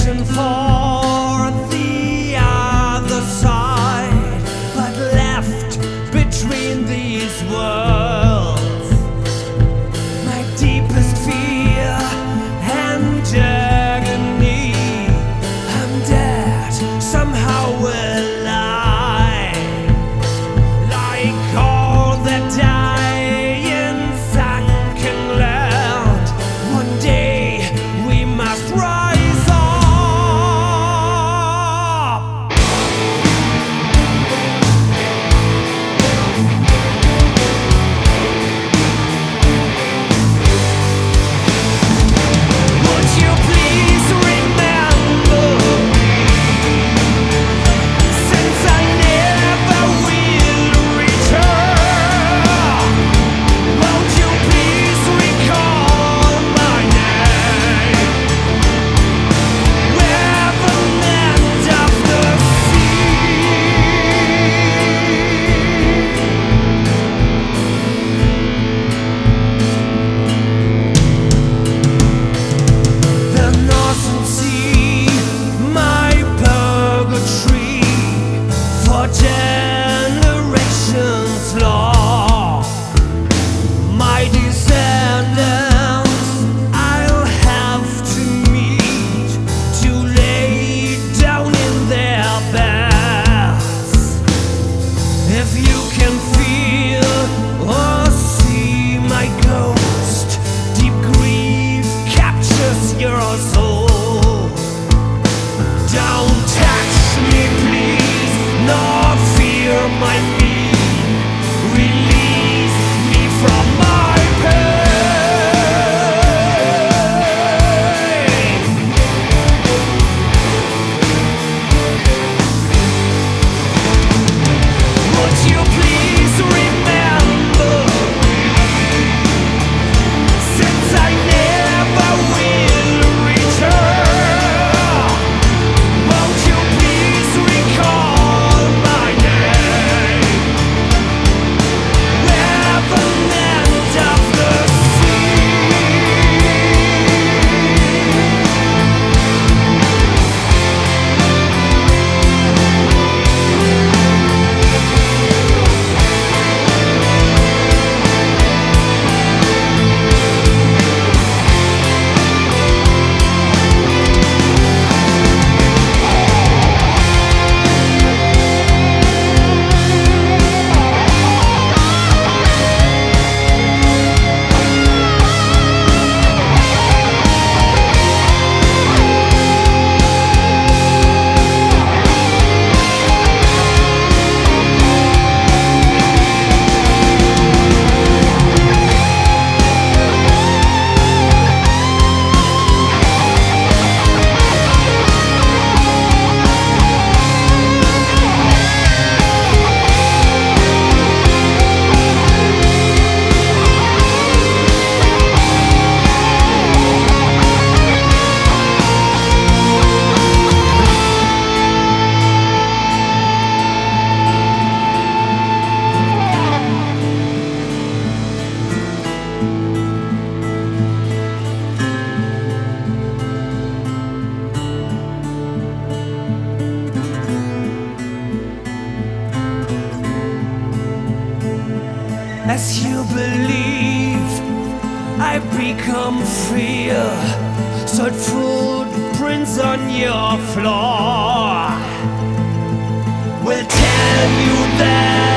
searching for the other side, but left between these worlds. My deepest fear and agony, I'm dead, somehow alive, like all the dying sunken land. One day we must rise up. Would you please remember me, since I never will return? Won't you please recall my name, where the land of the the Northern Sea, my purgatory for generations long. My descendants I'll have to meet to lay down in their beds. If you can feel or see my ghost, deep grief captures your soul. Don't touch me, please, nor fear my pain. Release me from my pain. Would you please remember me, since I never will return? Won't you please recall my name, where the land of the as you believe, I become freer. Soot footprints on your floor will tell you that